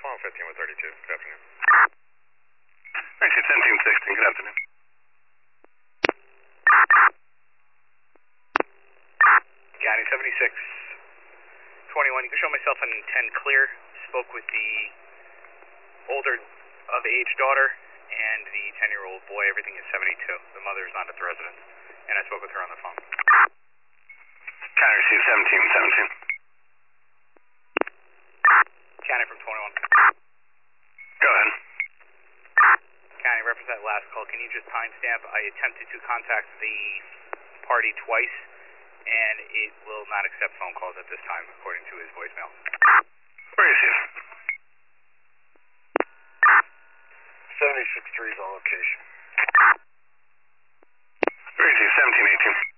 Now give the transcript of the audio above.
1215 with 32. Good afternoon. Mercy 1716, good afternoon. County 76, 21. You can show myself on 10 clear. Spoke with the older of age daughter and the 10-year-old boy. Everything is 72. The mother is not at the residence. And I spoke with her on the phone. County received 1717. County from 21. Go ahead. County, reference that last call. Can you just timestamp? I attempted to contact the party twice, and it will not accept phone calls at this time, according to his voicemail. Where is he? 76-3 is on location. Where is he? 1718.